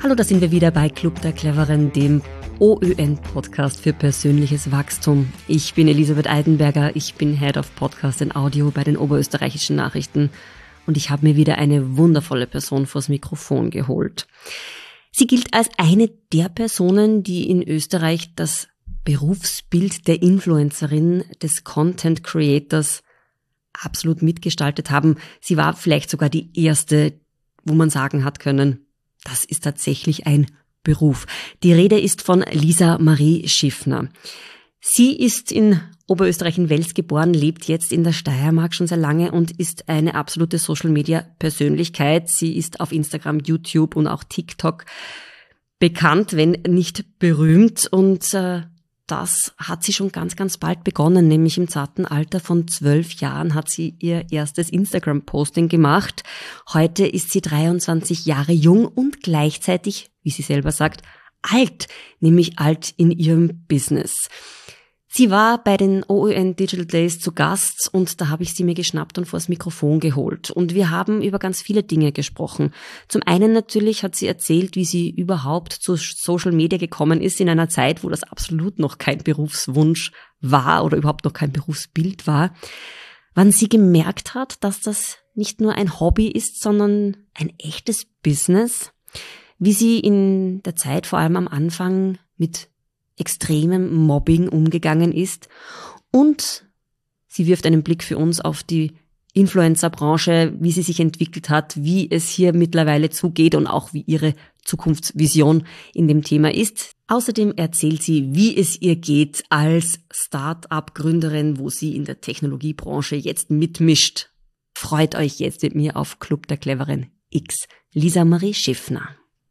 Hallo, da sind wir wieder bei Club der Cleveren, dem OÖN-Podcast für persönliches Wachstum. Ich bin Elisabeth Eidenberger, ich bin Head of Podcast and Audio bei den Oberösterreichischen Nachrichten und ich habe mir wieder eine wundervolle Person vors Mikrofon geholt. Sie gilt als eine der Personen, die in Österreich das Berufsbild der Influencerin, des Content Creators absolut mitgestaltet haben. Sie war vielleicht sogar die erste, wo man sagen hat können, das ist tatsächlich ein Beruf. Die Rede ist von Lisa Marie Schiffner. Sie ist in Oberösterreich in Wels geboren, lebt jetzt in der Steiermark schon sehr lange und ist eine absolute Social-Media-Persönlichkeit. Sie ist auf Instagram, YouTube und auch TikTok bekannt, wenn nicht berühmt. Und das hat sie schon ganz, ganz bald begonnen, nämlich im zarten Alter von 12 Jahren hat sie ihr erstes Instagram-Posting gemacht. Heute ist sie 23 Jahre jung und gleichzeitig, wie sie selber sagt, alt, nämlich alt in ihrem Business. Sie war bei den OÖN Digital Days zu Gast und da habe ich sie mir geschnappt und vors Mikrofon geholt. Und wir haben über ganz viele Dinge gesprochen. Zum einen natürlich hat sie erzählt, wie sie überhaupt zu Social Media gekommen ist in einer Zeit, wo das absolut noch kein Berufswunsch war oder überhaupt noch kein Berufsbild war. Wann sie gemerkt hat, dass das nicht nur ein Hobby ist, sondern ein echtes Business. Wie sie in der Zeit, vor allem am Anfang, mit extremem Mobbing umgegangen ist und sie wirft einen Blick für uns auf die Influencer-Branche, wie sie sich entwickelt hat, wie es hier mittlerweile zugeht und auch wie ihre Zukunftsvision in dem Thema ist. Außerdem erzählt sie, wie es ihr geht als Start-up-Gründerin, wo sie in der Technologiebranche jetzt mitmischt. Freut euch jetzt mit mir auf Club der Cleveren X. Lisa Marie Schiffner.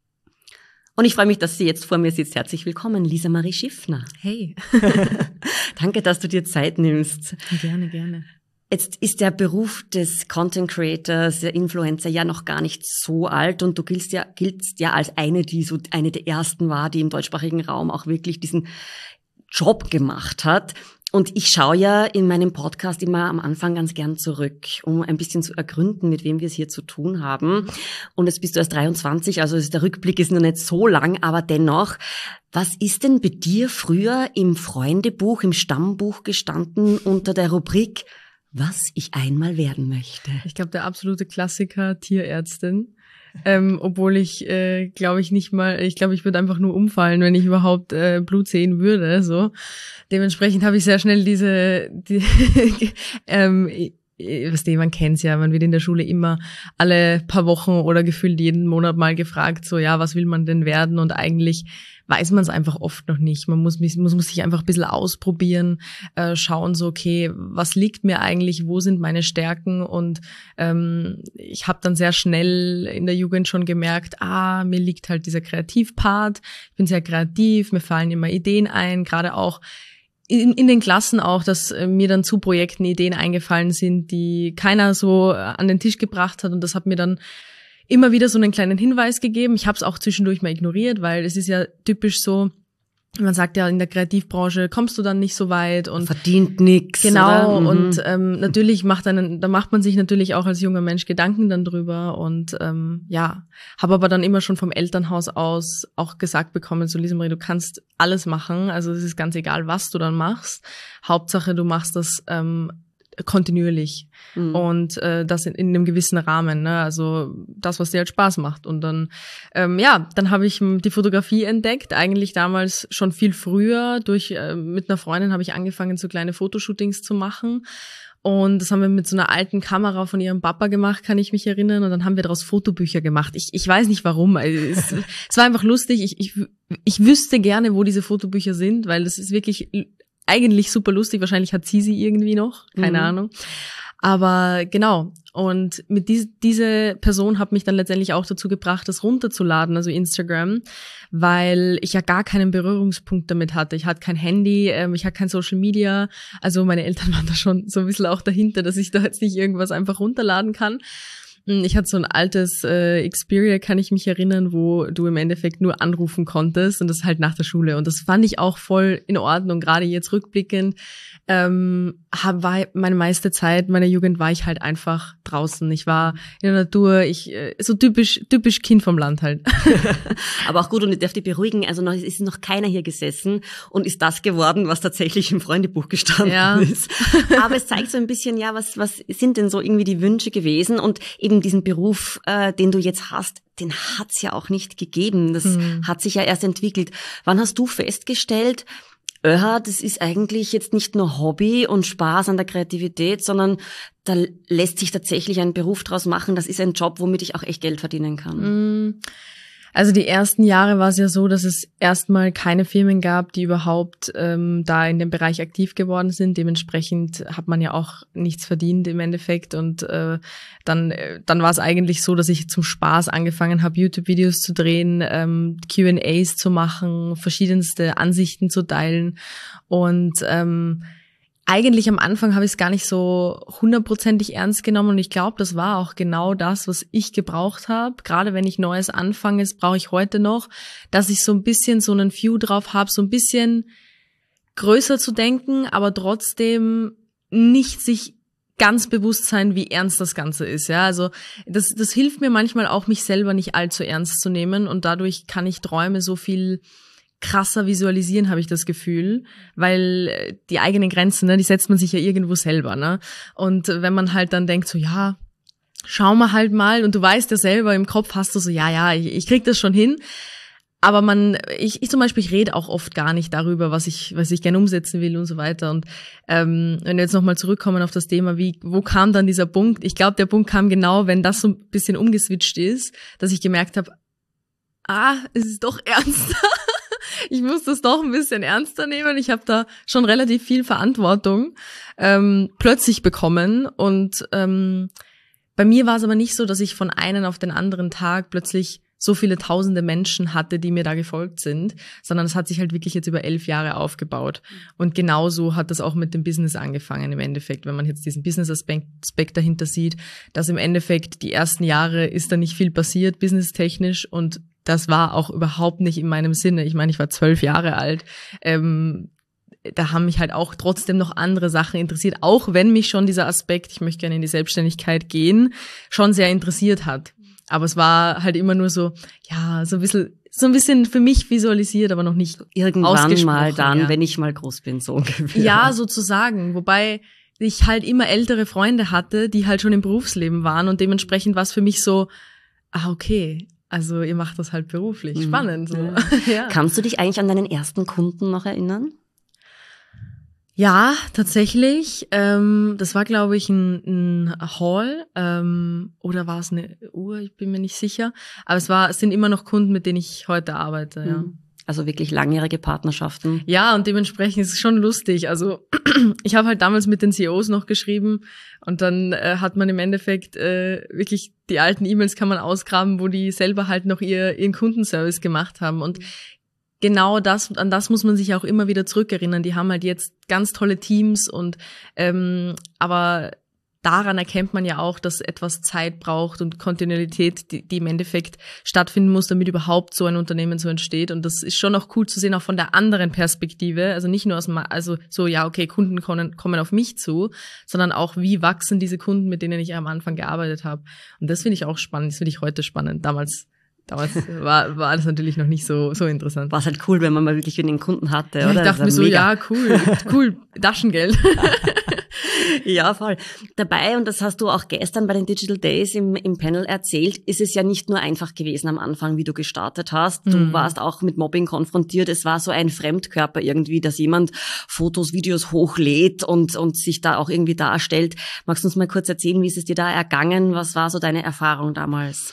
Und ich freue mich, dass sie jetzt vor mir sitzt. Herzlich willkommen, Lisa Marie Schiffner. Hey. Danke, dass du dir Zeit nimmst. Gerne, gerne. Jetzt ist der Beruf des Content Creators, der Influencer ja noch gar nicht so alt und du giltst ja als eine, die so eine der ersten war, die im deutschsprachigen Raum auch wirklich diesen Job gemacht hat. Und ich schaue ja in meinem Podcast immer am Anfang ganz gern zurück, um ein bisschen zu ergründen, mit wem wir es hier zu tun haben. Und jetzt bist du erst 23, also der Rückblick ist noch nicht so lang, aber dennoch, was ist denn bei dir früher im Freundebuch, im Stammbuch gestanden unter der Rubrik, was ich einmal werden möchte? Ich glaube, der absolute Klassiker, Tierärztin. Obwohl ich glaube ich würde einfach nur umfallen, wenn ich überhaupt Blut sehen würde. So, dementsprechend habe ich sehr schnell man kennt's ja, man wird in der Schule immer alle paar Wochen oder gefühlt jeden Monat mal gefragt, so ja, was will man denn werden? Und eigentlich weiß man es einfach oft noch nicht. Man muss sich einfach ein bisschen ausprobieren, schauen so, okay, was liegt mir eigentlich, wo sind meine Stärken? Und ich habe dann sehr schnell in der Jugend schon gemerkt, mir liegt halt dieser Kreativpart. Ich bin sehr kreativ, mir fallen immer Ideen ein, gerade auch in den Klassen auch, dass mir dann zu Projekten Ideen eingefallen sind, die keiner so an den Tisch gebracht hat. Und das hat mir dann immer wieder so einen kleinen Hinweis gegeben. Ich habe es auch zwischendurch mal ignoriert, weil es ist ja typisch so, man sagt ja, in der Kreativbranche kommst du dann nicht so weit und verdient nix. Genau, oder? Und natürlich macht man sich natürlich auch als junger Mensch Gedanken dann drüber und habe aber dann immer schon vom Elternhaus aus auch gesagt bekommen, so Lisa Marie, du kannst alles machen, also es ist ganz egal, was du dann machst. Hauptsache, du machst das kontinuierlich und das in einem gewissen Rahmen, ne? Also das, was dir halt Spaß macht. Und dann dann habe ich die Fotografie entdeckt, eigentlich damals schon viel früher. Mit einer Freundin habe ich angefangen, so kleine Fotoshootings zu machen. Und das haben wir mit so einer alten Kamera von ihrem Papa gemacht, kann ich mich erinnern. Und dann haben wir daraus Fotobücher gemacht. Ich weiß nicht warum. Es war einfach lustig. Ich wüsste gerne, wo diese Fotobücher sind, weil das ist wirklich eigentlich super lustig. Wahrscheinlich hat sie irgendwie noch. Keine Ahnung. Aber genau. Und mit diese Person hat mich dann letztendlich auch dazu gebracht, das runterzuladen, also Instagram, weil ich ja gar keinen Berührungspunkt damit hatte. Ich hatte kein Handy, ich hatte kein Social Media. Also meine Eltern waren da schon so ein bisschen auch dahinter, dass ich da jetzt nicht irgendwas einfach runterladen kann. Ich hatte so ein altes Xperia, kann ich mich erinnern, wo du im Endeffekt nur anrufen konntest und das halt nach der Schule. Und das fand ich auch voll in Ordnung, gerade jetzt rückblickend. War meine meiste Zeit meiner Jugend war ich halt einfach draußen. Ich war in der Natur, so typisch Kind vom Land halt. Aber auch gut, und ich darf dich beruhigen, also es ist noch keiner hier gesessen und ist das geworden, was tatsächlich im Freundebuch gestanden ist. Aber es zeigt so ein bisschen, ja, was sind denn so irgendwie die Wünsche gewesen, und eben diesen Beruf, den du jetzt hast, den hat's ja auch nicht gegeben. Das hat sich ja erst entwickelt. Wann hast du festgestellt, das ist eigentlich jetzt nicht nur Hobby und Spaß an der Kreativität, sondern da lässt sich tatsächlich ein Beruf draus machen. Das ist ein Job, womit ich auch echt Geld verdienen kann. Also die ersten Jahre war es ja so, dass es erstmal keine Firmen gab, die überhaupt da in dem Bereich aktiv geworden sind. Dementsprechend hat man ja auch nichts verdient im Endeffekt. Und dann war es eigentlich so, dass ich zum Spaß angefangen habe, YouTube-Videos zu drehen, Q&As zu machen, verschiedenste Ansichten zu teilen. Und eigentlich am Anfang habe ich es gar nicht so 100%ig ernst genommen, und ich glaube, das war auch genau das, was ich gebraucht habe. Gerade wenn ich Neues anfange, das brauche ich heute noch, dass ich so ein bisschen so einen View drauf habe, so ein bisschen größer zu denken, aber trotzdem nicht sich ganz bewusst sein, wie ernst das Ganze ist. Ja, also das hilft mir manchmal auch, mich selber nicht allzu ernst zu nehmen, und dadurch kann ich Träume so viel krasser visualisieren, habe ich das Gefühl, weil die eigenen Grenzen, ne, die setzt man sich ja irgendwo selber, ne? Und wenn man halt dann denkt so, ja, schauen wir halt mal, und du weißt ja selber, im Kopf hast du so, ja, ich krieg das schon hin, aber ich zum Beispiel, ich rede auch oft gar nicht darüber, was ich gerne umsetzen will und so weiter. Und wenn wir jetzt nochmal zurückkommen auf das Thema, wo kam dann dieser Punkt? Ich glaube, der Punkt kam genau, wenn das so ein bisschen umgeswitcht ist, dass ich gemerkt habe, es ist doch ernster. Ich muss das doch ein bisschen ernster nehmen. Ich habe da schon relativ viel Verantwortung plötzlich bekommen. Und bei mir war es aber nicht so, dass ich von einem auf den anderen Tag plötzlich so viele tausende Menschen hatte, die mir da gefolgt sind, sondern es hat sich halt wirklich jetzt über 11 Jahre aufgebaut. Und genauso hat das auch mit dem Business angefangen im Endeffekt, wenn man jetzt diesen Business-Aspekt dahinter sieht, dass im Endeffekt die ersten Jahre ist da nicht viel passiert, businesstechnisch, und das war auch überhaupt nicht in meinem Sinne. Ich meine, ich war 12 Jahre alt. Da haben mich halt auch trotzdem noch andere Sachen interessiert, auch wenn mich schon dieser Aspekt, ich möchte gerne in die Selbstständigkeit gehen, schon sehr interessiert hat. Aber es war halt immer nur so, ja, so ein bisschen für mich visualisiert, aber noch nicht irgendwann mal dann, ja. Wenn ich mal groß bin, so ungefähr. Ja, sozusagen. Wobei ich halt immer ältere Freunde hatte, die halt schon im Berufsleben waren, und dementsprechend war es für mich so, okay, also ihr macht das halt beruflich. Spannend. So. Ja. Kannst du dich eigentlich an deinen ersten Kunden noch erinnern? Ja, tatsächlich. Das war, glaube ich, ein Haul oder war es eine Uhr? Ich bin mir nicht sicher. Aber es sind immer noch Kunden, mit denen ich heute arbeite. Ja. Also wirklich langjährige Partnerschaften. Ja, und dementsprechend ist es schon lustig. Also ich habe halt damals mit den CEOs noch geschrieben, und dann hat man im Endeffekt wirklich die alten E-Mails kann man ausgraben, wo die selber halt noch ihren Kundenservice gemacht haben. Und genau an das muss man sich auch immer wieder zurückerinnern. Die haben halt jetzt ganz tolle Teams, und aber daran erkennt man ja auch, dass etwas Zeit braucht und Kontinuität, die im Endeffekt stattfinden muss, damit überhaupt so ein Unternehmen so entsteht. Und das ist schon auch cool zu sehen, auch von der anderen Perspektive. Also nicht nur Kunden kommen auf mich zu, sondern auch, wie wachsen diese Kunden, mit denen ich am Anfang gearbeitet habe. Und das finde ich auch spannend. Das finde ich heute spannend. Damals war das natürlich noch nicht so interessant. War es halt cool, wenn man mal wirklich einen Kunden hatte, ja, oder? Ich dachte mir so, ja, cool, Taschengeld. Ja, voll. Dabei, und das hast du auch gestern bei den Digital Days im Panel erzählt, ist es ja nicht nur einfach gewesen am Anfang, wie du gestartet hast. Du warst auch mit Mobbing konfrontiert. Es war so ein Fremdkörper irgendwie, dass jemand Fotos, Videos hochlädt und sich da auch irgendwie darstellt. Magst du uns mal kurz erzählen, wie ist es dir da ergangen? Was war so deine Erfahrung damals?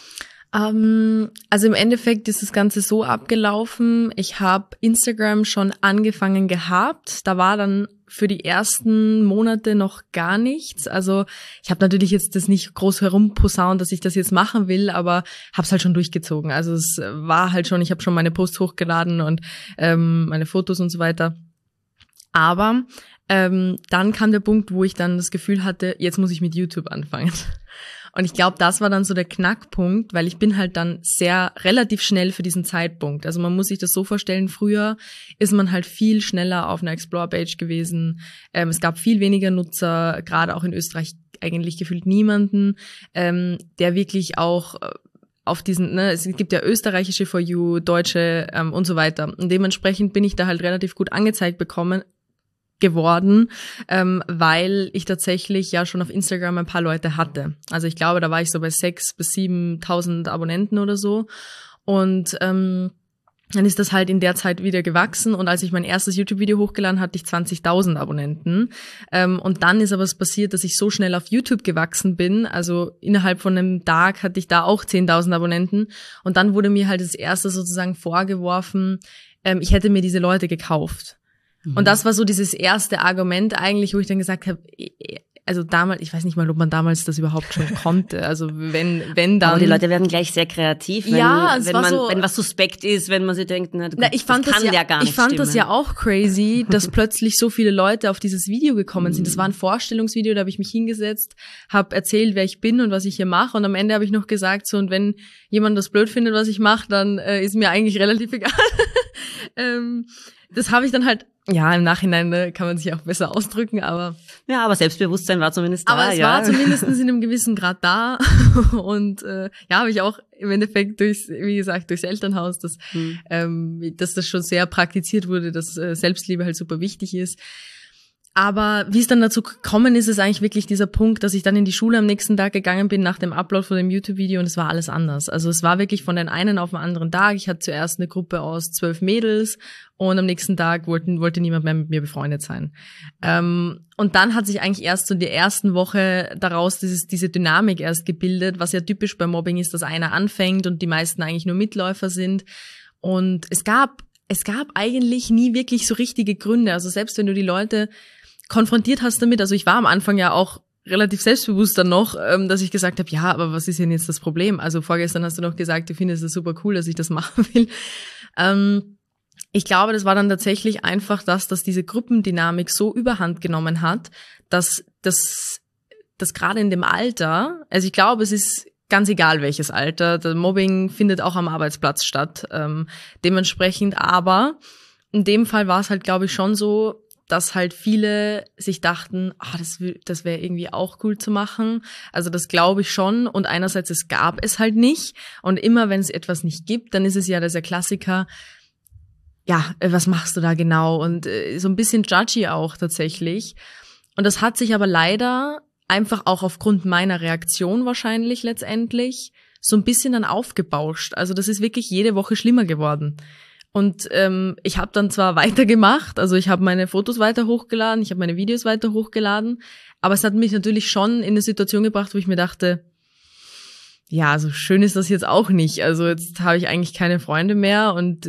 Also im Endeffekt ist das Ganze so abgelaufen. Ich habe Instagram schon angefangen gehabt. Da war dann für die ersten Monate noch gar nichts. Also ich habe natürlich jetzt das nicht groß herumposaunt, dass ich das jetzt machen will, aber habe es halt schon durchgezogen. Also es war halt schon, ich habe schon meine Posts hochgeladen und meine Fotos und so weiter. Aber dann kam der Punkt, wo ich dann das Gefühl hatte, jetzt muss ich mit YouTube anfangen. Und ich glaube, das war dann so der Knackpunkt, weil ich bin halt dann relativ schnell für diesen Zeitpunkt. Also man muss sich das so vorstellen, früher ist man halt viel schneller auf einer Explore-Page gewesen. Es gab viel weniger Nutzer, gerade auch in Österreich eigentlich gefühlt niemanden, der wirklich auch auf diesen, es gibt ja österreichische For You, deutsche und so weiter. Und dementsprechend bin ich da halt relativ gut angezeigt geworden, weil ich tatsächlich ja schon auf Instagram ein paar Leute hatte. Also ich glaube, da war ich so bei 6.000 bis 7.000 Abonnenten oder so. Und dann ist das halt in der Zeit wieder gewachsen und als ich mein erstes YouTube-Video hochgeladen hatte, ich 20.000 Abonnenten. Und dann ist aber was passiert, dass ich so schnell auf YouTube gewachsen bin. Also innerhalb von einem Tag hatte ich da auch 10.000 Abonnenten. Und dann wurde mir halt das erste sozusagen vorgeworfen, ich hätte mir diese Leute gekauft. Mhm. Und das war so dieses erste Argument eigentlich, wo ich dann gesagt habe, also damals, ich weiß nicht mal, ob man damals das überhaupt schon konnte. Also wenn dann. Aber die Leute werden gleich sehr kreativ, wenn was suspekt ist, wenn man sich denkt, ich fand das ja auch crazy, dass plötzlich so viele Leute auf dieses Video gekommen sind. Das war ein Vorstellungsvideo, da habe ich mich hingesetzt, habe erzählt, wer ich bin und was ich hier mache. Und am Ende habe ich noch gesagt, so, und wenn jemand das blöd findet, was ich mache, dann ist mir eigentlich relativ egal. Das habe ich dann halt, ja, im Nachhinein kann man sich auch besser ausdrücken, aber... Ja, aber Selbstbewusstsein war zumindest da, aber es war zumindest in einem gewissen Grad da und habe ich auch im Endeffekt durchs Elternhaus, dass das schon sehr praktiziert wurde, dass Selbstliebe halt super wichtig ist. Aber wie es dann dazu gekommen ist, ist eigentlich wirklich dieser Punkt, dass ich dann in die Schule am nächsten Tag gegangen bin nach dem Upload von dem YouTube-Video und es war alles anders. Also es war wirklich von den einen auf den anderen Tag. Ich hatte zuerst eine Gruppe aus 12 Mädels und am nächsten Tag wollte niemand mehr mit mir befreundet sein. Und dann hat sich eigentlich erst so in der ersten Woche daraus diese Dynamik erst gebildet, was ja typisch bei Mobbing ist, dass einer anfängt und die meisten eigentlich nur Mitläufer sind. Und es gab eigentlich nie wirklich so richtige Gründe. Also selbst wenn du die Leute konfrontiert hast damit, also ich war am Anfang ja auch relativ selbstbewusst dann noch, dass ich gesagt habe, ja, aber was ist denn jetzt das Problem? Also vorgestern hast du noch gesagt, du findest es super cool, dass ich das machen will. Ich glaube, das war dann tatsächlich einfach dass diese Gruppendynamik so überhand genommen hat, dass gerade in dem Alter, also ich glaube, es ist ganz egal welches Alter, der Mobbing findet auch am Arbeitsplatz statt, dementsprechend, aber in dem Fall war es halt, glaube ich, schon so, dass halt viele sich dachten, das wäre irgendwie auch cool zu machen. Also das glaube ich schon. Und einerseits, es gab es halt nicht. Und immer, wenn es etwas nicht gibt, dann ist es ja dieser Klassiker, ja, was machst du da genau? Und so ein bisschen judgy auch tatsächlich. Und das hat sich aber leider einfach auch aufgrund meiner Reaktion wahrscheinlich letztendlich so ein bisschen dann aufgebauscht. Also das ist wirklich jede Woche schlimmer geworden. Und ich habe dann zwar weitergemacht, also ich habe meine Fotos weiter hochgeladen, ich habe meine Videos weiter hochgeladen, aber es hat mich natürlich schon in eine Situation gebracht, wo ich mir dachte, ja, so schön ist das jetzt auch nicht. Also jetzt habe ich eigentlich keine Freunde mehr und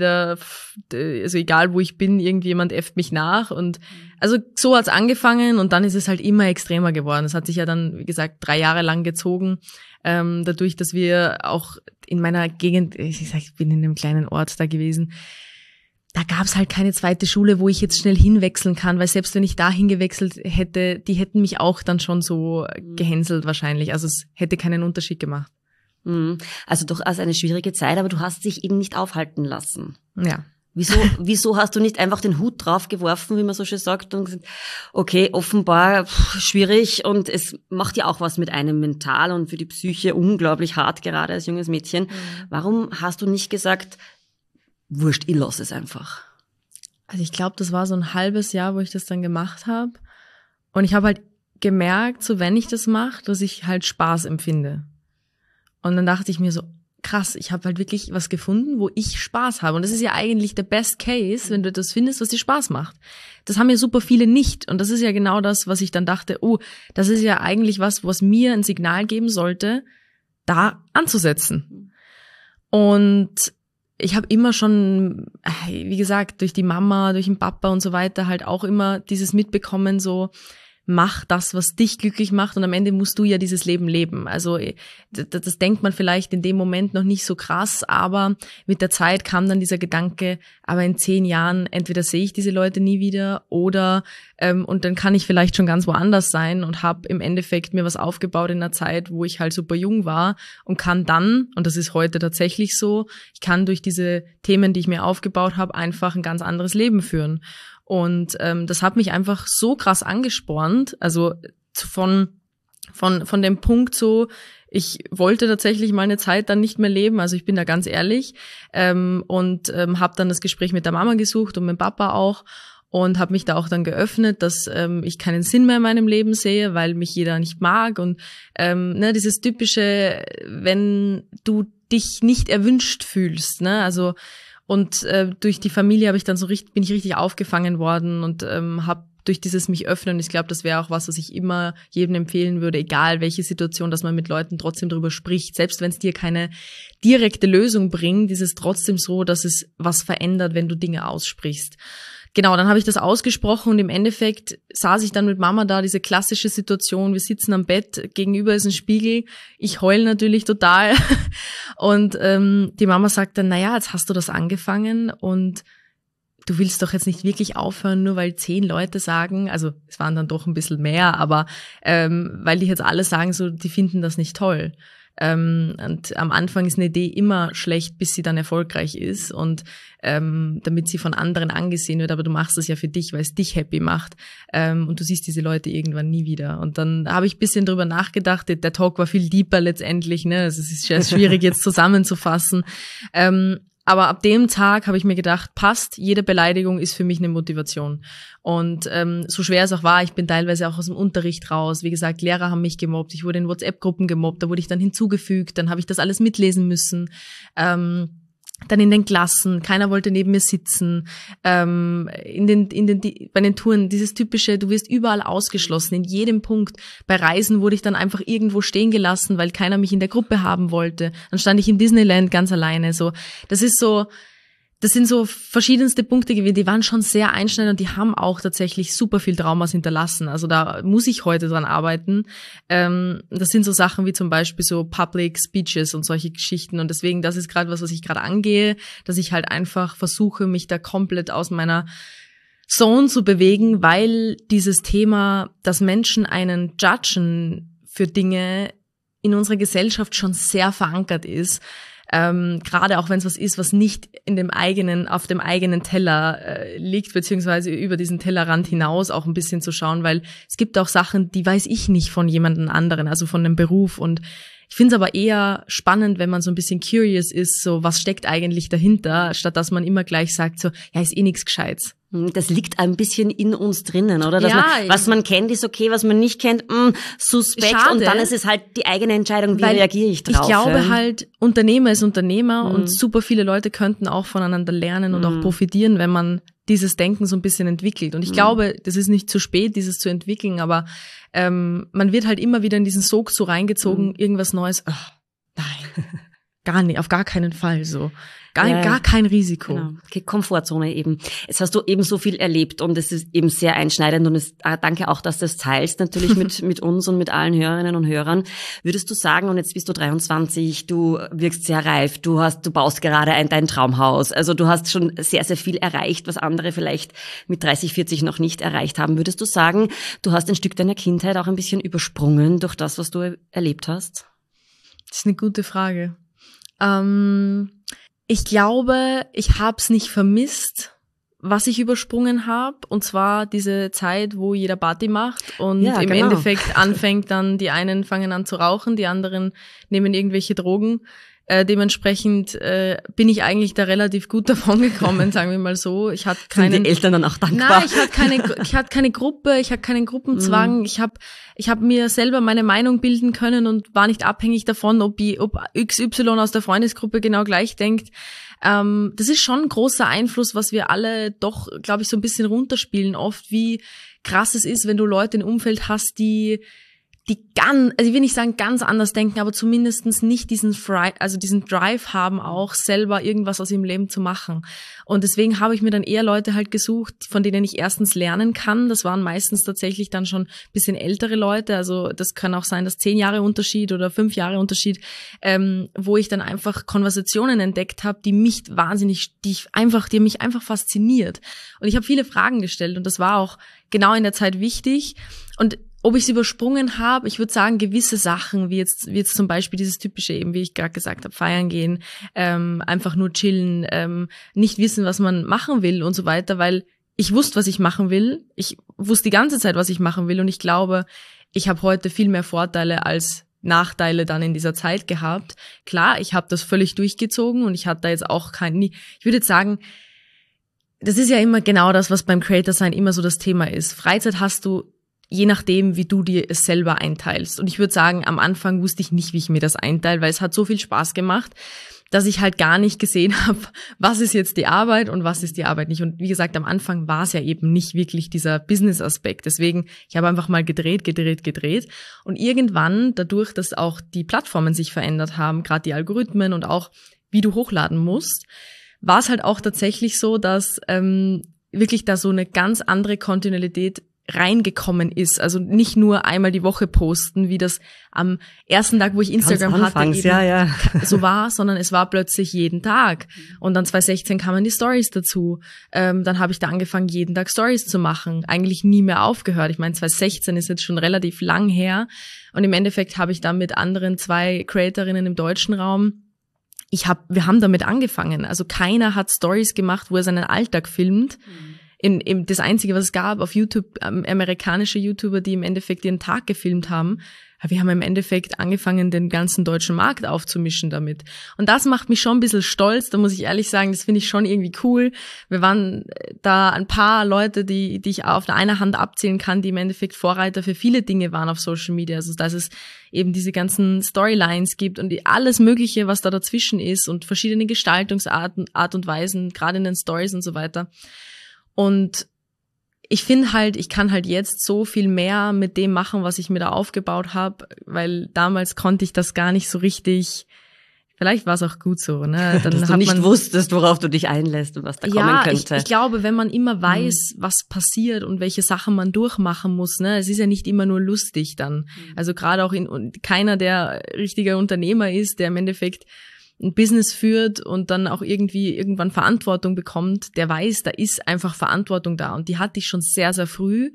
also egal wo ich bin, irgendjemand äfft mich nach. Und also so hat's angefangen und dann ist es halt immer extremer geworden. Es hat sich ja dann, wie gesagt, 3 Jahre lang gezogen. Dadurch, dass wir auch in meiner Gegend, ich bin in einem kleinen Ort da gewesen, da gab's halt keine zweite Schule, wo ich jetzt schnell hinwechseln kann, weil selbst wenn ich da hingewechselt hätte, die hätten mich auch dann schon so gehänselt wahrscheinlich. Also es hätte keinen Unterschied gemacht. Also durchaus eine schwierige Zeit, aber du hast dich eben nicht aufhalten lassen. Ja. Wieso hast du nicht einfach den Hut draufgeworfen, wie man so schön sagt, und gesagt, okay, offenbar schwierig und es macht ja auch was mit einem mental und für die Psyche unglaublich hart, gerade als junges Mädchen. Warum hast du nicht gesagt, wurscht, ich lasse es einfach? Also ich glaube, das war so ein halbes Jahr, wo ich das dann gemacht habe. Und ich habe halt gemerkt, so wenn ich das mache, dass ich halt Spaß empfinde. Und dann dachte ich mir so, krass, ich habe halt wirklich was gefunden, wo ich Spaß habe. Und das ist ja eigentlich der Best Case, wenn du das findest, was dir Spaß macht. Das haben ja super viele nicht. Und das ist ja genau das, was ich dann dachte, das ist ja eigentlich was mir ein Signal geben sollte, da anzusetzen. Und ich habe immer schon, wie gesagt, durch die Mama, durch den Papa und so weiter halt auch immer dieses mitbekommen, so mach das, was dich glücklich macht und am Ende musst du ja dieses Leben leben. Also das denkt man vielleicht in dem Moment noch nicht so krass, aber mit der Zeit kam dann dieser Gedanke, aber in 10 Jahren entweder sehe ich diese Leute nie wieder oder und dann kann ich vielleicht schon ganz woanders sein und habe im Endeffekt mir was aufgebaut in einer Zeit, wo ich halt super jung war und kann dann, und das ist heute tatsächlich so, ich kann durch diese Themen, die ich mir aufgebaut habe, einfach ein ganz anderes Leben führen. Und das hat mich einfach so krass angespornt, also von dem Punkt so, ich wollte tatsächlich mal eine Zeit dann nicht mehr leben, also ich bin da ganz ehrlich, und habe dann das Gespräch mit der Mama gesucht und mit dem Papa auch und habe mich da auch dann geöffnet, dass ich keinen Sinn mehr in meinem Leben sehe, weil mich jeder nicht mag und dieses typische, wenn du dich nicht erwünscht fühlst, ne, also und durch die Familie habe ich dann bin ich richtig aufgefangen worden und habe durch dieses mich öffnen, ich glaube, das wäre auch was ich immer jedem empfehlen würde, egal welche Situation, dass man mit Leuten trotzdem drüber spricht, selbst wenn es dir keine direkte Lösung bringt, ist es trotzdem so, dass es was verändert, wenn du Dinge aussprichst. Genau, dann habe ich das ausgesprochen und im Endeffekt saß ich dann mit Mama da, diese klassische Situation, wir sitzen am Bett, gegenüber ist ein Spiegel, ich heule natürlich total und die Mama sagt dann, naja, jetzt hast du das angefangen und du willst doch jetzt nicht wirklich aufhören, nur weil 10 Leute sagen, also es waren dann doch ein bisschen mehr, aber weil die jetzt alle sagen, so, die finden das nicht toll. Und am Anfang ist eine Idee immer schlecht, bis sie dann erfolgreich ist und damit sie von anderen angesehen wird, aber du machst es ja für dich, weil es dich happy macht und du siehst diese Leute irgendwann nie wieder. Und dann habe ich ein bisschen drüber nachgedacht, der Talk war viel deeper letztendlich, ne? Also es ist schwierig jetzt zusammenzufassen. Aber ab dem Tag habe ich mir gedacht, passt, jede Beleidigung ist für mich eine Motivation. Und so schwer es auch war, ich bin teilweise auch aus dem Unterricht raus. Wie gesagt, Lehrer haben mich gemobbt, ich wurde in WhatsApp-Gruppen gemobbt, da wurde ich dann hinzugefügt, dann habe ich das alles mitlesen müssen. Dann in den Klassen, keiner wollte neben mir sitzen, bei den Touren, dieses typische, du wirst überall ausgeschlossen, in jedem Punkt. Bei Reisen wurde ich dann einfach irgendwo stehen gelassen, weil keiner mich in der Gruppe haben wollte. Dann stand ich in Disneyland ganz alleine, so. Das sind so verschiedenste Punkte gewesen, die waren schon sehr einschneidend und die haben auch tatsächlich super viel Traumas hinterlassen. Also da muss ich heute dran arbeiten. Das sind so Sachen wie zum Beispiel so Public Speeches und solche Geschichten. Und deswegen, das ist gerade was ich gerade angehe, dass ich halt einfach versuche, mich da komplett aus meiner Zone zu bewegen, weil dieses Thema, dass Menschen einen judgen für Dinge in unserer Gesellschaft schon sehr verankert ist. Gerade auch wenn es was ist, was nicht auf dem eigenen Teller liegt, beziehungsweise über diesen Tellerrand hinaus auch ein bisschen zu schauen, weil es gibt auch Sachen, die weiß ich nicht von jemandem anderen, also von einem Beruf. Und ich finde es aber eher spannend, wenn man so ein bisschen curious ist, so was steckt eigentlich dahinter, statt dass man immer gleich sagt, so ja, ist eh nichts Gescheites. Das liegt ein bisschen in uns drinnen, oder? Dass was man kennt, ist okay, was man nicht kennt, suspekt. Schade. Und dann ist es halt die eigene Entscheidung, wie reagiere ich drauf. Ich glaube halt, Unternehmer ist Unternehmer und super viele Leute könnten auch voneinander lernen und auch profitieren, wenn man dieses Denken so ein bisschen entwickelt. Und ich glaube, das ist nicht zu spät, dieses zu entwickeln, aber man wird halt immer wieder in diesen Sog so reingezogen, irgendwas Neues. Ach, nein, gar nicht, auf gar keinen Fall so. Gar kein Risiko. Genau. Okay, Komfortzone eben. Jetzt hast du eben so viel erlebt und es ist eben sehr einschneidend und danke auch, dass du das teilst natürlich mit uns und mit allen Hörerinnen und Hörern. Würdest du sagen, und jetzt bist du 23, du wirkst sehr reif, du baust gerade dein Traumhaus, also du hast schon sehr, sehr viel erreicht, was andere vielleicht mit 30, 40 noch nicht erreicht haben. Würdest du sagen, du hast ein Stück deiner Kindheit auch ein bisschen übersprungen durch das, was du erlebt hast? Das ist eine gute Frage. Ich glaube, ich habe es nicht vermisst, was ich übersprungen habe. Und zwar diese Zeit, wo jeder Party macht und im Endeffekt anfängt dann, die einen fangen an zu rauchen, die anderen nehmen irgendwelche Drogen. Dementsprechend bin ich eigentlich da relativ gut davon gekommen, sagen wir mal so. Ich hatte Sind die Eltern dann auch dankbar? Nein, ich hatte keine Gruppe, ich hatte keinen Gruppenzwang. Ich hab mir selber meine Meinung bilden können und war nicht abhängig davon, ob XY aus der Freundesgruppe genau gleich denkt. Das ist schon ein großer Einfluss, was wir alle doch, glaube ich, so ein bisschen runterspielen oft, wie krass es ist, wenn du Leute im Umfeld hast, die also ich will nicht sagen ganz anders denken, aber zumindest nicht diesen Drive haben, auch selber irgendwas aus ihrem Leben zu machen. Und deswegen habe ich mir dann eher Leute halt gesucht, von denen ich erstens lernen kann. Das waren meistens tatsächlich dann schon ein bisschen ältere Leute. Also das kann auch sein, dass 10 Jahre Unterschied oder 5 Jahre Unterschied, wo ich dann einfach Konversationen entdeckt habe, die mich einfach fasziniert. Und ich habe viele Fragen gestellt und das war auch genau in der Zeit wichtig. Und ob ich es übersprungen habe, ich würde sagen, gewisse Sachen, wie jetzt zum Beispiel dieses typische, eben wie ich gerade gesagt habe, feiern gehen, einfach nur chillen, nicht wissen, was man machen will und so weiter, weil ich wusste, was ich machen will. Ich wusste die ganze Zeit, was ich machen will und ich glaube, ich habe heute viel mehr Vorteile als Nachteile dann in dieser Zeit gehabt. Klar, ich habe das völlig durchgezogen und ich hatte da jetzt auch ich würde jetzt sagen, das ist ja immer genau das, was beim Creator sein immer so das Thema ist. Freizeit hast du je nachdem, wie du dir es selber einteilst. Und ich würde sagen, am Anfang wusste ich nicht, wie ich mir das einteile, weil es hat so viel Spaß gemacht, dass ich halt gar nicht gesehen habe, was ist jetzt die Arbeit und was ist die Arbeit nicht. Und wie gesagt, am Anfang war es ja eben nicht wirklich dieser Business-Aspekt. Deswegen, ich habe einfach mal gedreht. Und irgendwann, dadurch, dass auch die Plattformen sich verändert haben, gerade die Algorithmen und auch, wie du hochladen musst, war es halt auch tatsächlich so, dass wirklich da so eine ganz andere Kontinuität reingekommen ist. Also nicht nur einmal die Woche posten, wie das am ersten Tag, wo ich Instagram hatte, so war, sondern es war plötzlich jeden Tag. Und dann 2016 kamen die Stories dazu. Dann habe ich da angefangen, jeden Tag Stories zu machen. Eigentlich nie mehr aufgehört. Ich meine, 2016 ist jetzt schon relativ lang her. Und im Endeffekt habe ich dann mit anderen 2 Creatorinnen im deutschen Raum wir haben damit angefangen. Also keiner hat Stories gemacht, wo er seinen Alltag filmt. Das Einzige, was es gab auf YouTube, amerikanische YouTuber, die im Endeffekt ihren Tag gefilmt haben. Wir haben im Endeffekt angefangen, den ganzen deutschen Markt aufzumischen damit. Und das macht mich schon ein bisschen stolz, da muss ich ehrlich sagen, das finde ich schon irgendwie cool. Wir waren da ein paar Leute, die ich auf einer Hand abzählen kann, die im Endeffekt Vorreiter für viele Dinge waren auf Social Media. Also dass es eben diese ganzen Storylines gibt und alles Mögliche, was da dazwischen ist und verschiedene Gestaltungsarten, Art und Weisen, gerade in den Stories und so weiter. Und ich finde halt, ich kann halt jetzt so viel mehr mit dem machen, was ich mir da aufgebaut habe, weil damals konnte ich das gar nicht so richtig. Vielleicht war es auch gut so, ne? Dann dass du nicht wusstest, worauf du dich einlässt und was da kommen könnte. Ich glaube, wenn man immer weiß, was passiert und welche Sachen man durchmachen muss, ne? Es ist ja nicht immer nur lustig dann. Also gerade auch keiner, der richtiger Unternehmer ist, der im Endeffekt ein Business führt und dann auch irgendwann Verantwortung bekommt, der weiß, da ist einfach Verantwortung da und die hatte ich schon sehr, sehr früh.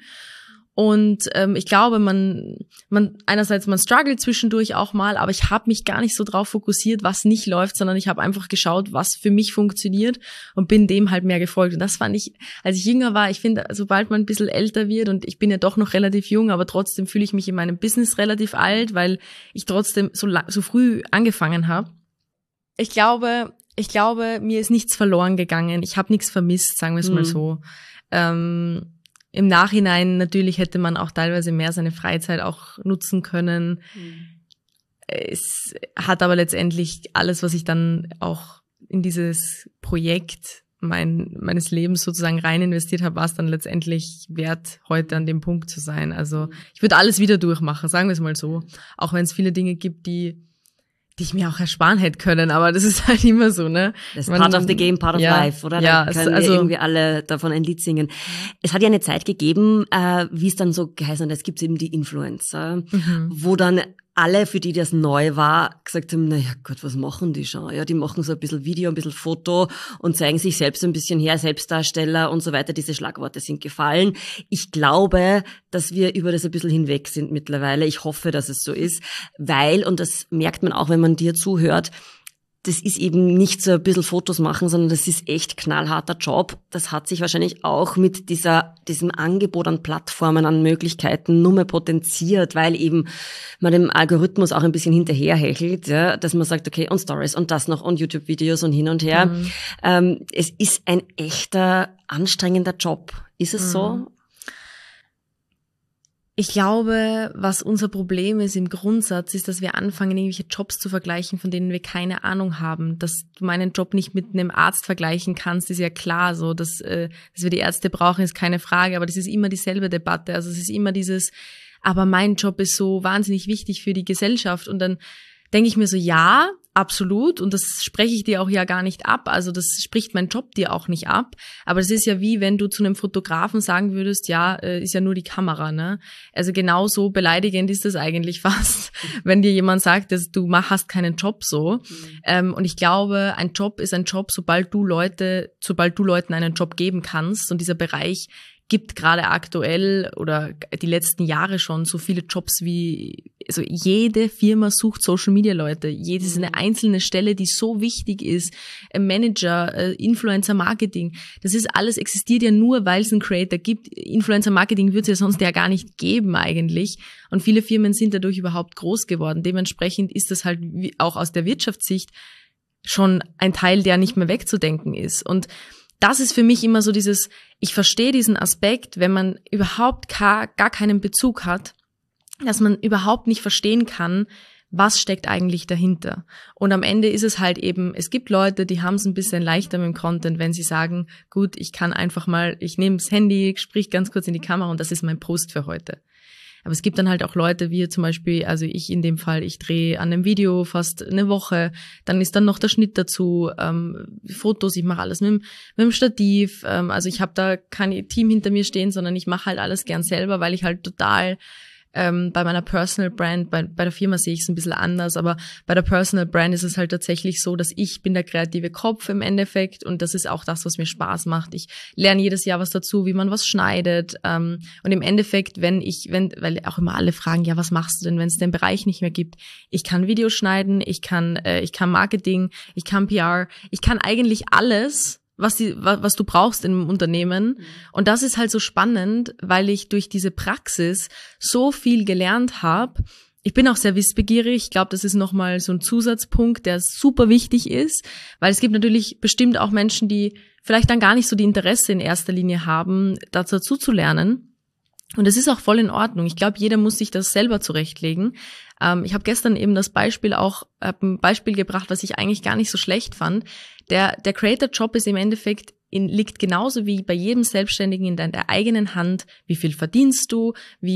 Und ich glaube, man einerseits, man struggelt zwischendurch auch mal, aber ich habe mich gar nicht so drauf fokussiert, was nicht läuft, sondern ich habe einfach geschaut, was für mich funktioniert und bin dem halt mehr gefolgt. Und das fand ich, als ich jünger war, ich finde, sobald man ein bisschen älter wird und ich bin ja doch noch relativ jung, aber trotzdem fühle ich mich in meinem Business relativ alt, weil ich trotzdem so früh angefangen habe. Ich glaube, mir ist nichts verloren gegangen. Ich habe nichts vermisst, sagen wir es mal so. Im Nachhinein natürlich hätte man auch teilweise mehr seine Freizeit auch nutzen können. Es hat aber letztendlich alles, was ich dann auch in dieses Projekt meines Lebens sozusagen rein investiert habe, war es dann letztendlich wert, heute an dem Punkt zu sein. Also ich würde alles wieder durchmachen, sagen wir es mal so. Auch wenn es viele Dinge gibt, die ich mir auch ersparen hätte können, aber das ist halt immer so, ne? Das ist part of the game, part of life, oder? Da können wir irgendwie alle davon ein Lied singen. Es hat ja eine Zeit gegeben, wie es dann so geheißen hat, es gibt eben die Influencer, wo dann alle, für die das neu war, gesagt haben, naja Gott, was machen die schon? Ja, die machen so ein bisschen Video, ein bisschen Foto und zeigen sich selbst ein bisschen her, Selbstdarsteller und so weiter. Diese Schlagworte sind gefallen. Ich glaube, dass wir über das ein bisschen hinweg sind mittlerweile. Ich hoffe, dass es so ist, weil, und das merkt man auch, wenn man dir zuhört, das ist eben nicht so ein bisschen Fotos machen, sondern das ist echt knallharter Job. Das hat sich wahrscheinlich auch mit diesem Angebot an Plattformen, an Möglichkeiten nur mehr potenziert, weil eben man dem Algorithmus auch ein bisschen hinterherhechelt, ja, dass man sagt, okay, und Stories und das noch und YouTube-Videos und hin und her. Es ist ein echter, anstrengender Job. Ist es so? Ich glaube, was unser Problem ist im Grundsatz, ist, dass wir anfangen, irgendwelche Jobs zu vergleichen, von denen wir keine Ahnung haben. Dass du meinen Job nicht mit einem Arzt vergleichen kannst, ist ja klar so. Dass wir die Ärzte brauchen, ist keine Frage, aber das ist immer dieselbe Debatte. Also es ist immer dieses, aber mein Job ist so wahnsinnig wichtig für die Gesellschaft. Und dann denke ich mir so, ja, absolut. Und das spreche ich dir auch ja gar nicht ab. Also das spricht mein Job dir auch nicht ab. Aber es ist ja wie, wenn du zu einem Fotografen sagen würdest, ja, ist ja nur die Kamera, ne? Also genauso beleidigend ist das eigentlich fast, wenn dir jemand sagt, dass du hast keinen Job so. Und ich glaube, ein Job ist ein Job, sobald du Leuten einen Job geben kannst. Und dieser Bereich gibt gerade aktuell oder die letzten Jahre schon so viele Jobs wie, also jede Firma sucht Social Media Leute. Jede ist eine einzelne Stelle, die so wichtig ist. Manager, Influencer Marketing. Das ist alles, existiert ja nur, weil es einen Creator gibt. Influencer Marketing wird es ja sonst ja gar nicht geben eigentlich. Und viele Firmen sind dadurch überhaupt groß geworden. Dementsprechend ist das halt auch aus der Wirtschaftssicht schon ein Teil, der nicht mehr wegzudenken ist. Und das ist für mich immer so dieses, ich verstehe diesen Aspekt, wenn man überhaupt gar keinen Bezug hat, dass man überhaupt nicht verstehen kann, was steckt eigentlich dahinter. Und am Ende ist es halt eben, es gibt Leute, die haben es ein bisschen leichter mit dem Content, wenn sie sagen, gut, ich kann einfach mal, ich nehme das Handy, sprich ganz kurz in die Kamera und das ist mein Post für heute. Aber es gibt dann halt auch Leute, wie zum Beispiel, also ich in dem Fall, ich drehe an einem Video fast eine Woche, dann ist dann noch der Schnitt dazu, Fotos, ich mache alles mit dem Stativ, also ich habe da kein Team hinter mir stehen, sondern ich mache halt alles gern selber, weil ich halt total bei meiner Personal Brand, bei der Firma sehe ich es ein bisschen anders, aber bei der Personal Brand ist es halt tatsächlich so, dass ich bin der kreative Kopf im Endeffekt und das ist auch das, was mir Spaß macht. Ich lerne jedes Jahr was dazu, wie man was schneidet und im Endeffekt, weil auch immer alle fragen, ja, was machst du denn, wenn es den Bereich nicht mehr gibt? Ich kann Videos schneiden, ich kann Marketing, ich kann PR, ich kann eigentlich alles, was du brauchst in einem Unternehmen. Und das ist halt so spannend, weil ich durch diese Praxis so viel gelernt habe. Ich bin auch sehr wissbegierig. Ich glaube, das ist nochmal so ein Zusatzpunkt, der super wichtig ist, weil es gibt natürlich bestimmt auch Menschen, die vielleicht dann gar nicht so die Interesse in erster Linie haben, dazu zu lernen. Und es ist auch voll in Ordnung. Ich glaube, jeder muss sich das selber zurechtlegen. Ich habe gestern eben ein Beispiel gebracht, was ich eigentlich gar nicht so schlecht fand. Der Creator-Job ist im Endeffekt, liegt genauso wie bei jedem Selbstständigen in deiner eigenen Hand. Wie viel verdienst du?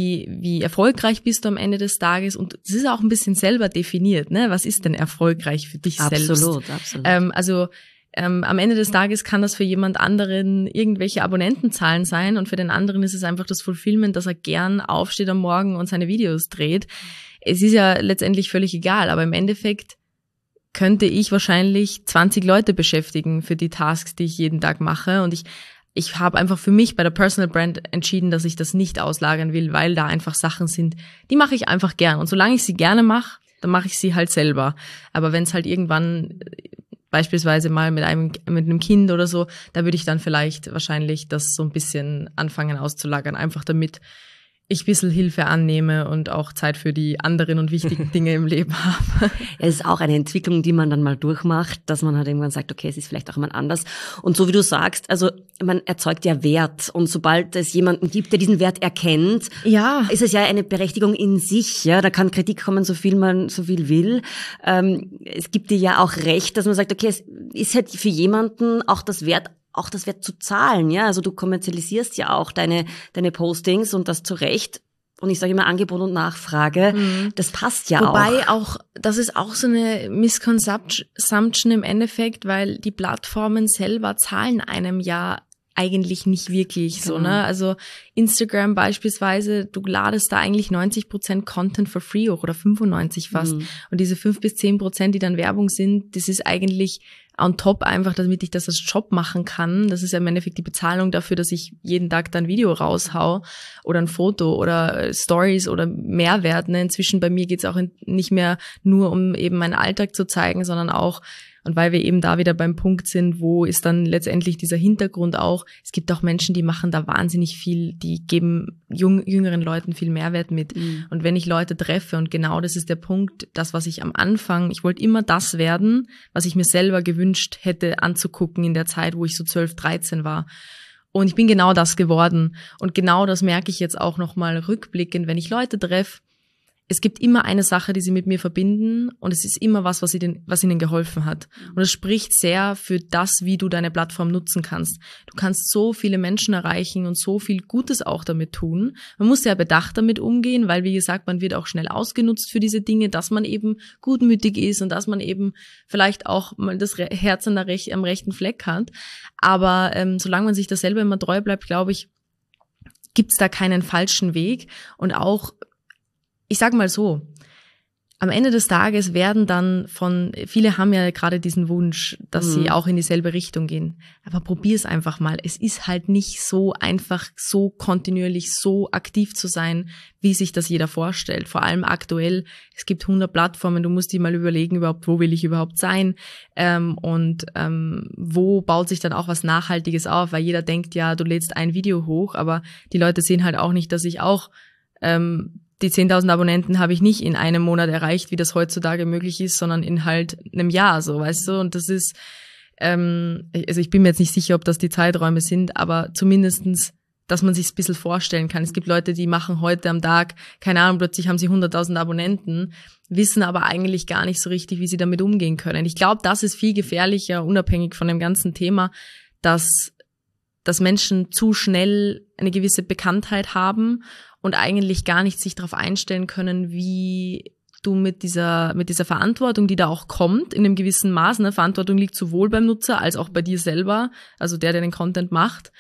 Wie erfolgreich bist du am Ende des Tages? Und es ist auch ein bisschen selber definiert, ne? Was ist denn erfolgreich für dich selbst? Absolut. Am Ende des Tages kann das für jemand anderen irgendwelche Abonnentenzahlen sein und für den anderen ist es einfach das Fulfillment, dass er gern aufsteht am Morgen und seine Videos dreht. Es ist ja letztendlich völlig egal, aber im Endeffekt könnte ich wahrscheinlich 20 Leute beschäftigen für die Tasks, die ich jeden Tag mache und ich habe einfach für mich bei der Personal Brand entschieden, dass ich das nicht auslagern will, weil da einfach Sachen sind, die mache ich einfach gern und solange ich sie gerne mache, dann mache ich sie halt selber. Aber wenn es halt irgendwann beispielsweise mal mit einem Kind oder so, da würde ich dann vielleicht wahrscheinlich das so ein bisschen anfangen auszulagern, einfach damit ich ein bisschen Hilfe annehme und auch Zeit für die anderen und wichtigen Dinge im Leben habe. Es ist auch eine Entwicklung, die man dann mal durchmacht, dass man halt irgendwann sagt, okay, es ist vielleicht auch mal anders. Und so wie du sagst, also man erzeugt ja Wert. Und sobald es jemanden gibt, der diesen Wert erkennt, ja, ist es ja eine Berechtigung in sich. Ja, da kann Kritik kommen, so viel man so viel will. Es gibt dir ja auch recht, dass man sagt, okay, es ist halt für jemanden auch das Wert zu zahlen, ja. Also du kommerzialisierst ja auch deine Postings und das zu Recht. Und ich sage immer Angebot und Nachfrage. Das passt ja auch. Wobei auch, das ist auch so eine Misconsumption im Endeffekt, weil die Plattformen selber zahlen einem ja eigentlich nicht wirklich so, ne? Also Instagram beispielsweise, du ladest da eigentlich 90% Content for free hoch oder 95 fast. Und diese 5-10%, die dann Werbung sind, das ist eigentlich on top einfach, damit ich das als Job machen kann. Das ist ja im Endeffekt die Bezahlung dafür, dass ich jeden Tag dann ein Video raushau oder ein Foto oder Stories oder Mehrwert. Ne? Inzwischen bei mir geht's auch nicht mehr nur um eben meinen Alltag zu zeigen, sondern auch, und weil wir eben da wieder beim Punkt sind, wo ist dann letztendlich dieser Hintergrund auch, es gibt auch Menschen, die machen da wahnsinnig viel, die geben jüngeren Leuten viel Mehrwert mit. Und wenn ich Leute treffe, und genau das ist der Punkt, das, was ich am Anfang, ich wollte immer das werden, was ich mir selber gewünscht hätte anzugucken in der Zeit, wo ich so 12, 13 war. Und ich bin genau das geworden. Und genau das merke ich jetzt auch nochmal rückblickend, wenn ich Leute treffe. es gibt immer eine Sache, die sie mit mir verbinden und es ist immer was ihnen geholfen hat. Und es spricht sehr für das, wie du deine Plattform nutzen kannst. Du kannst so viele Menschen erreichen und so viel Gutes auch damit tun. Man muss sehr bedacht damit umgehen, weil, wie gesagt, man wird auch schnell ausgenutzt für diese Dinge, dass man eben gutmütig ist und dass man eben vielleicht auch mal das Herz am rechten Fleck hat. Aber solange man sich da selber immer treu bleibt, glaube ich, gibt's da keinen falschen Weg. Und auch, ich sag mal so, am Ende des Tages werden dann viele haben ja gerade diesen Wunsch, dass sie auch in dieselbe Richtung gehen. Aber probier's einfach mal. Es ist halt nicht so einfach, so kontinuierlich, so aktiv zu sein, wie sich das jeder vorstellt. Vor allem aktuell, es gibt 100 Plattformen, du musst dir mal überlegen überhaupt, wo will ich überhaupt sein? Wo baut sich dann auch was Nachhaltiges auf? Weil jeder denkt, ja, du lädst ein Video hoch, aber die Leute sehen halt auch nicht, dass ich auch die 10.000 Abonnenten habe ich nicht in einem Monat erreicht, wie das heutzutage möglich ist, sondern in halt einem Jahr, so, weißt du? Und das ist, also ich bin mir jetzt nicht sicher, ob das die Zeiträume sind, aber zumindestens, dass man sich ein bisschen vorstellen kann. Es gibt Leute, die machen heute am Tag, keine Ahnung, plötzlich haben sie 100.000 Abonnenten, wissen aber eigentlich gar nicht so richtig, wie sie damit umgehen können. Ich glaube, das ist viel gefährlicher, unabhängig von dem ganzen Thema, dass Menschen zu schnell eine gewisse Bekanntheit haben und eigentlich gar nicht sich darauf einstellen können, wie du mit dieser Verantwortung, die da auch kommt, in einem gewissen Maß, ne, Verantwortung liegt sowohl beim Nutzer als auch bei dir selber, also der den Content macht.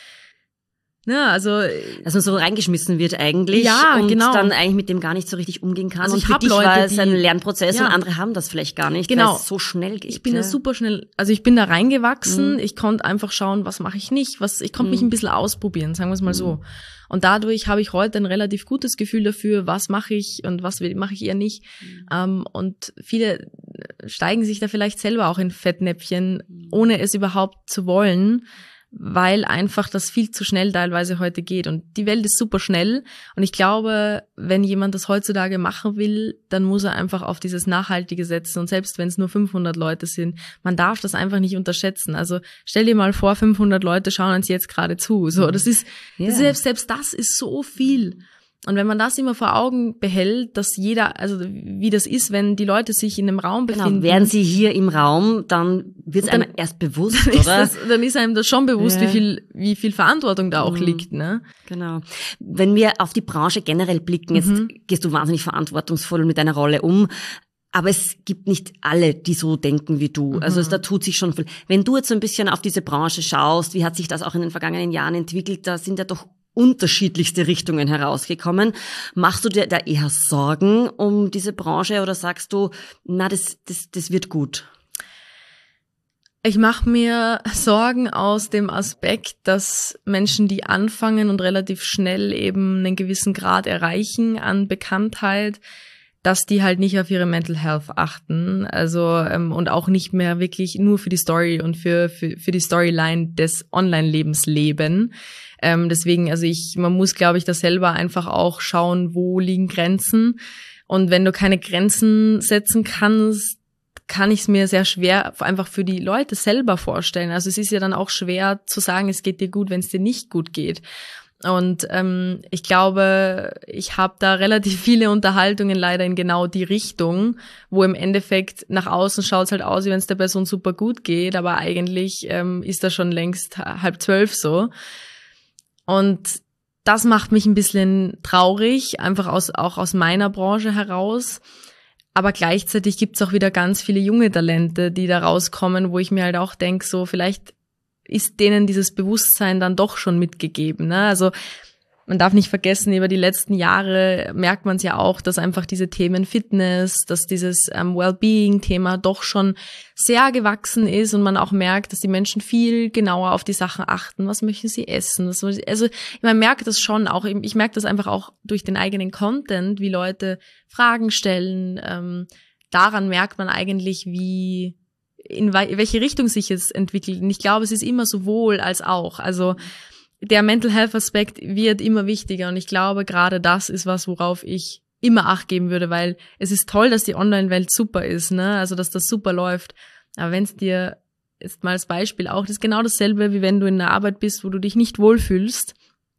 Ja, also dass man so reingeschmissen wird eigentlich, ja, und genau, dann eigentlich mit dem gar nicht so richtig umgehen kann. Also und für dich Leute, war es ein Lernprozess, ja, und andere haben das vielleicht gar nicht, genau, weil es so schnell geht. Ich bin da super schnell, also ich bin da reingewachsen, ich konnte einfach schauen, was mache ich nicht, ich konnte mich ein bisschen ausprobieren, sagen wir es mal so. Und dadurch habe ich heute ein relativ gutes Gefühl dafür, was mache ich und was mache ich eher nicht. Und viele steigen sich da vielleicht selber auch in Fettnäpfchen, ohne es überhaupt zu wollen, weil einfach das viel zu schnell teilweise heute geht. Und die Welt ist super schnell. Und ich glaube, wenn jemand das heutzutage machen will, dann muss er einfach auf dieses Nachhaltige setzen. Und selbst wenn es nur 500 Leute sind, man darf das einfach nicht unterschätzen. Also stell dir mal vor, 500 Leute schauen uns jetzt gerade zu. So, das ist selbst das ist so viel. Und wenn man das immer vor Augen behält, dass jeder, also wie das ist, wenn die Leute sich in einem Raum befinden. Genau, wären sie hier im Raum, dann wird es einem erst bewusst, oder? Dann ist einem das schon bewusst, ja, wie viel Verantwortung da auch liegt, ne? Genau. Wenn wir auf die Branche generell blicken, jetzt gehst du wahnsinnig verantwortungsvoll mit deiner Rolle um. Aber es gibt nicht alle, die so denken wie du. Also da tut sich schon viel. Wenn du jetzt so ein bisschen auf diese Branche schaust, wie hat sich das auch in den vergangenen Jahren entwickelt, da sind ja doch unterschiedlichste Richtungen herausgekommen. Machst du dir da eher Sorgen um diese Branche oder sagst du, na, das wird gut? Ich mache mir Sorgen aus dem Aspekt, dass Menschen, die anfangen und relativ schnell eben einen gewissen Grad erreichen an Bekanntheit, dass die halt nicht auf ihre Mental Health achten, also und auch nicht mehr wirklich nur für die Story und für die Storyline des Online-Lebens leben. Deswegen, also man muss, glaube ich, da selber einfach auch schauen, wo liegen Grenzen. Und wenn du keine Grenzen setzen kannst, kann ich es mir sehr schwer einfach für die Leute selber vorstellen. Also es ist ja dann auch schwer zu sagen, es geht dir gut, wenn es dir nicht gut geht. Und ich glaube, ich habe da relativ viele Unterhaltungen leider in genau die Richtung, wo im Endeffekt nach außen schaut es halt aus, wie wenn es der Person super gut geht, aber eigentlich ist das schon längst 11:30 so. Und das macht mich ein bisschen traurig, einfach auch aus meiner Branche heraus. Aber gleichzeitig gibt's auch wieder ganz viele junge Talente, die da rauskommen, wo ich mir halt auch denke, so vielleicht ist denen dieses Bewusstsein dann doch schon mitgegeben, ne? Also man darf nicht vergessen, über die letzten Jahre merkt man es ja auch, dass einfach diese Themen Fitness, dass dieses Wellbeing-Thema doch schon sehr gewachsen ist und man auch merkt, dass die Menschen viel genauer auf die Sachen achten. Was möchten sie essen? Also man merkt das schon auch, ich merke das einfach auch durch den eigenen Content, wie Leute Fragen stellen. Daran merkt man eigentlich, in welche Richtung sich es entwickelt. Und ich glaube, es ist immer sowohl als auch. Also der Mental Health Aspekt wird immer wichtiger und ich glaube, gerade das ist was, worauf ich immer Acht geben würde, weil es ist toll, dass die Online-Welt super ist, ne? Also, dass das super läuft. Aber wenn es dir, jetzt mal als Beispiel auch, das ist genau dasselbe, wie wenn du in einer Arbeit bist, wo du dich nicht wohlfühlst,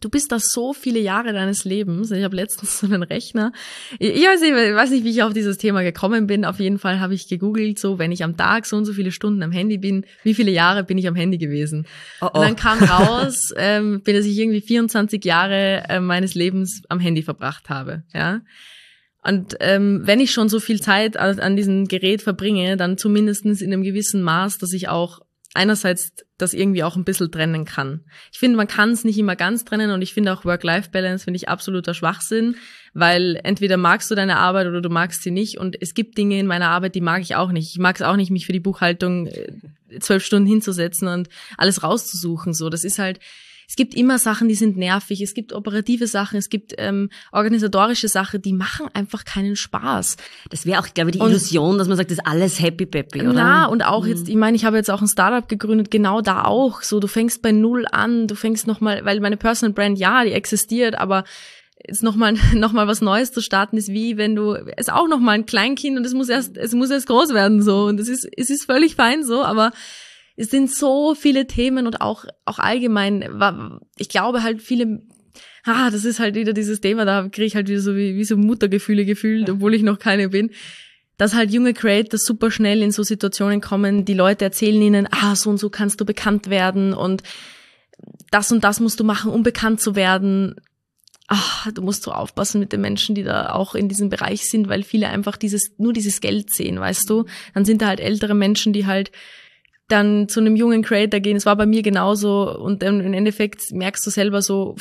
du bist da so viele Jahre deines Lebens. Ich habe letztens so einen Rechner. Ich weiß nicht, wie ich auf dieses Thema gekommen bin. Auf jeden Fall habe ich gegoogelt, so wenn ich am Tag so und so viele Stunden am Handy bin, wie viele Jahre bin ich am Handy gewesen? Oh. Und dann kam raus, dass ich irgendwie 24 Jahre meines Lebens am Handy verbracht habe. Ja. Und wenn ich schon so viel Zeit an diesem Gerät verbringe, dann zumindestens in einem gewissen Maß, dass ich auch einerseits das irgendwie auch ein bisschen trennen kann. Ich finde, man kann es nicht immer ganz trennen und ich finde auch Work-Life-Balance finde ich absoluter Schwachsinn, weil entweder magst du deine Arbeit oder du magst sie nicht und es gibt Dinge in meiner Arbeit, die mag ich auch nicht. Ich mag es auch nicht, mich für die Buchhaltung 12 Stunden hinzusetzen und alles rauszusuchen. So, das ist halt, es gibt immer Sachen, die sind nervig, es gibt operative Sachen, es gibt organisatorische Sachen, die machen einfach keinen Spaß. Das wäre auch, glaube ich, die Illusion, dass man sagt, das ist alles happy-peppy, oder? Na, und auch jetzt, ich meine, ich habe jetzt auch ein Startup gegründet, genau da auch, so, du fängst bei Null an, du fängst nochmal, weil meine Personal Brand, ja, die existiert, aber jetzt nochmal was Neues zu starten, ist wie, wenn du, es ist auch nochmal ein Kleinkind und es muss erst groß werden, so, und es ist völlig fein, so, aber es sind so viele Themen und auch allgemein, ich glaube halt viele, das ist halt wieder dieses Thema, da kriege ich halt wieder so wie so Muttergefühle gefühlt, obwohl ich noch keine bin, dass halt junge Creators super schnell in so Situationen kommen, die Leute erzählen ihnen, so und so kannst du bekannt werden und das musst du machen, um bekannt zu werden. Du musst so aufpassen mit den Menschen, die da auch in diesem Bereich sind, weil viele einfach nur dieses Geld sehen, weißt du? Dann sind da halt ältere Menschen, die halt dann zu einem jungen Creator gehen. Es war bei mir genauso und dann im Endeffekt merkst du selber so,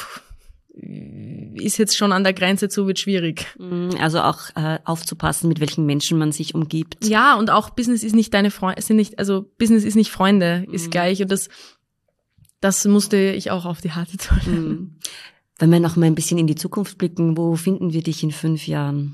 ist jetzt schon an der Grenze zu, wird schwierig. Also auch aufzupassen, mit welchen Menschen man sich umgibt. Ja, und auch Business ist nicht deine Freunde, Business ist nicht Freunde, ist gleich und das musste ich auch auf die harte Tour. Wenn wir noch mal ein bisschen in die Zukunft blicken, wo finden wir dich in 5 Jahren?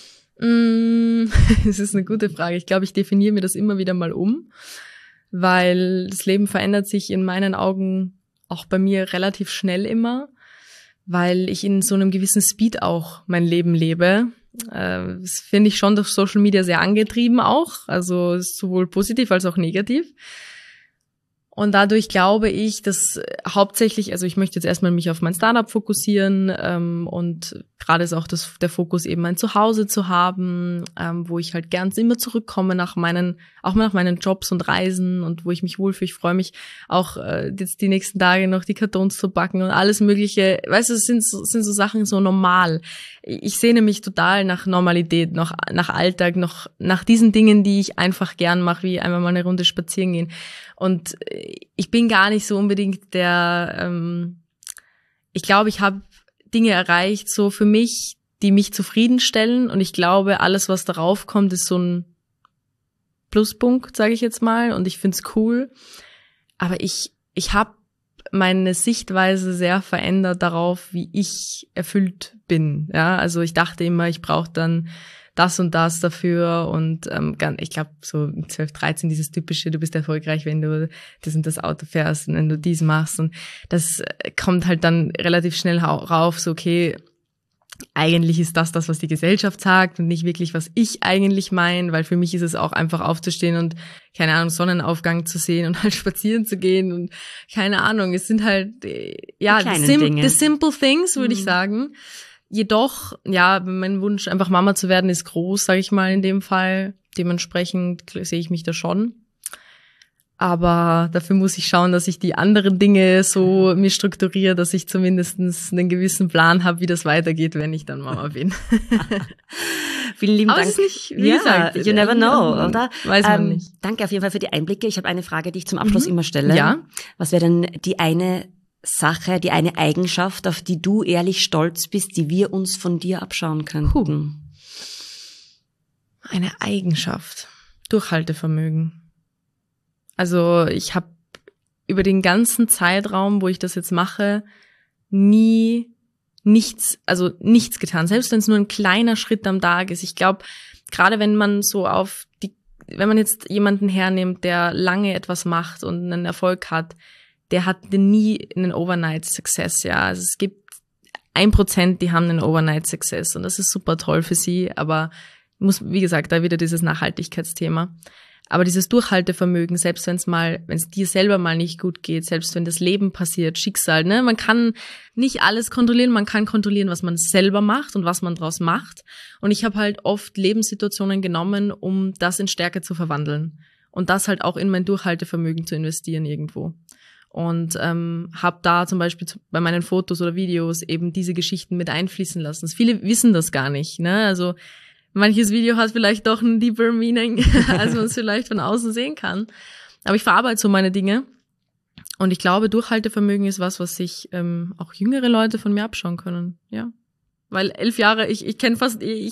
Das ist eine gute Frage. Ich glaube, ich definiere mir das immer wieder mal um, weil das Leben verändert sich in meinen Augen auch bei mir relativ schnell immer, weil ich in so einem gewissen Speed auch mein Leben lebe. Das finde ich schon durch Social Media sehr angetrieben auch, also sowohl positiv als auch negativ. Und dadurch glaube ich, dass hauptsächlich, also ich möchte jetzt erstmal mich auf mein Startup fokussieren und gerade ist auch der Fokus eben ein Zuhause zu haben, wo ich halt gern immer zurückkomme nach meinen Jobs und Reisen und wo ich mich wohlfühle. Ich freue mich auch jetzt die nächsten Tage noch die Kartons zu backen und alles Mögliche. Weißt du, es sind so Sachen so normal. Ich sehne mich total nach Normalität, nach Alltag, nach diesen Dingen, die ich einfach gern mache, wie einmal mal eine Runde spazieren gehen. Und ich bin gar nicht so unbedingt ich glaube, ich habe Dinge erreicht, so für mich, die mich zufriedenstellen. Und ich glaube, alles, was darauf kommt, ist so ein Pluspunkt, sage ich jetzt mal. Und ich find's cool. Aber ich habe meine Sichtweise sehr verändert darauf, wie ich erfüllt bin. Ja, also ich dachte immer, ich brauche dann das und das dafür und ich glaube so 12, 13 dieses typische, du bist erfolgreich, wenn du das und das Auto fährst und wenn du dies machst und das kommt halt dann relativ schnell rauf, so okay, eigentlich ist das, was die Gesellschaft sagt und nicht wirklich, was ich eigentlich meine, weil für mich ist es auch einfach aufzustehen und, keine Ahnung, Sonnenaufgang zu sehen und halt spazieren zu gehen und keine Ahnung, es sind halt, ja, the simple things, würde ich sagen. Jedoch, ja, mein Wunsch, einfach Mama zu werden, ist groß, sage ich mal in dem Fall. Dementsprechend sehe ich mich da schon. Aber dafür muss ich schauen, dass ich die anderen Dinge so mir strukturiere, dass ich zumindest einen gewissen Plan habe, wie das weitergeht, wenn ich dann Mama bin. Vielen lieben Dank. Aber es ist nicht, wie gesagt, you never know, oder? Weiß man nicht. Danke auf jeden Fall für die Einblicke. Ich habe eine Frage, die ich zum Abschluss immer stelle. Ja. Was wäre denn die eine Sache, die eine Eigenschaft, auf die du ehrlich stolz bist, die wir uns von dir abschauen könnten? Eine Eigenschaft. Durchhaltevermögen. Also ich habe über den ganzen Zeitraum, wo ich das jetzt mache, nichts getan. Selbst wenn es nur ein kleiner Schritt am Tag ist. Ich glaube, gerade wenn man wenn man jetzt jemanden hernimmt, der lange etwas macht und einen Erfolg hat, der hat nie einen Overnight-Success, ja. Also es gibt 1%, die haben einen Overnight-Success und das ist super toll für sie, aber muss, wie gesagt, da wieder dieses Nachhaltigkeitsthema. Aber dieses Durchhaltevermögen, selbst wenn es dir selber mal nicht gut geht, selbst wenn das Leben passiert, Schicksal, ne? Man kann nicht alles kontrollieren, man kann kontrollieren, was man selber macht und was man draus macht. Und ich habe halt oft Lebenssituationen genommen, um das in Stärke zu verwandeln. Und das halt auch in mein Durchhaltevermögen zu investieren irgendwo. Und habe da zum Beispiel bei meinen Fotos oder Videos eben diese Geschichten mit einfließen lassen. Viele wissen das gar nicht, ne? Also manches Video hat vielleicht doch ein deeper Meaning, als man es vielleicht von außen sehen kann. Aber ich verarbeite so meine Dinge. Und ich glaube, Durchhaltevermögen ist was sich auch jüngere Leute von mir abschauen können. Ja. Weil 11 Jahre, ich kenne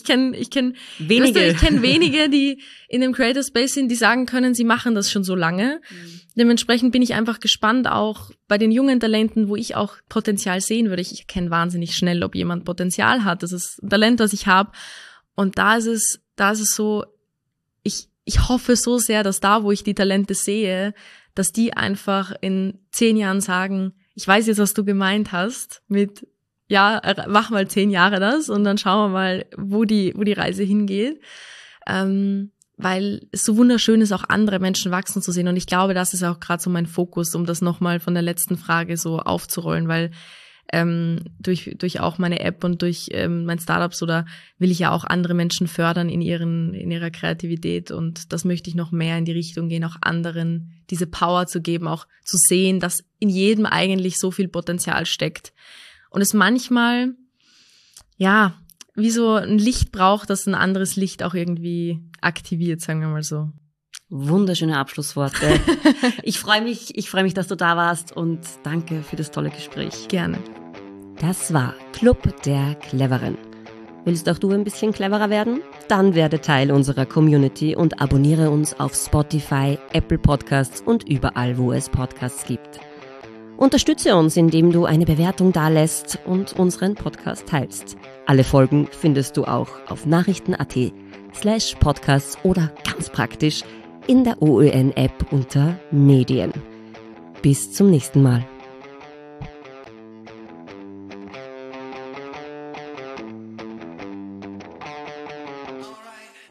wenige, die in dem Creator Space sind, die sagen können, sie machen das schon so lange. Dementsprechend bin ich einfach gespannt, auch bei den jungen Talenten, wo ich auch Potenzial sehen würde. Ich erkenne wahnsinnig schnell, ob jemand Potenzial hat. Das ist ein Talent, das ich habe. Und da ist es so, ich hoffe so sehr, dass da, wo ich die Talente sehe, dass die einfach in 10 Jahren sagen, ich weiß jetzt, was du gemeint hast mit, ja, mach mal 10 Jahre das und dann schauen wir mal, wo die Reise hingeht. Weil es so wunderschön ist, auch andere Menschen wachsen zu sehen. Und ich glaube, das ist auch gerade so mein Fokus, um das nochmal von der letzten Frage so aufzurollen, weil durch auch meine App und durch mein Startups oder will ich ja auch andere Menschen fördern in ihrer Kreativität, und das möchte ich noch mehr in die Richtung gehen, auch anderen diese Power zu geben, auch zu sehen, dass in jedem eigentlich so viel Potenzial steckt und es manchmal ja wie so ein Licht braucht, das ein anderes Licht auch irgendwie aktiviert, sagen wir mal so. Wunderschöne Abschlussworte. Ich freue mich, dass du da warst, und danke für das tolle Gespräch. Gerne. Das war Club der Cleveren. Willst auch du ein bisschen cleverer werden? Dann werde Teil unserer Community und abonniere uns auf Spotify, Apple Podcasts und überall, wo es Podcasts gibt. Unterstütze uns, indem du eine Bewertung dalässt und unseren Podcast teilst. Alle Folgen findest du auch auf nachrichten.at/podcasts oder ganz praktisch in der OÖN-App unter Medien. Bis zum nächsten Mal.